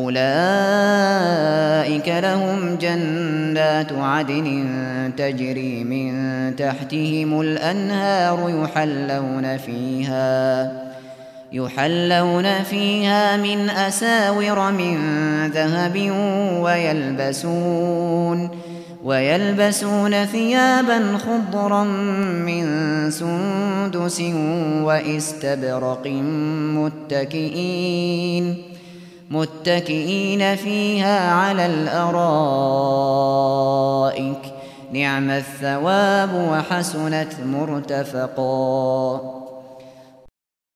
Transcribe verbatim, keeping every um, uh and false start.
أولئك لهم جنات عدن تجري من تحتهم الأنهار يحلون فيها يحلون فيها من أساور من ذهب ويلبسون ويلبسون ثيابا خضرا من سندس وإستبرق متكئين متكئين فيها على الأرائك نعم الثواب وحسنت مرتفقا.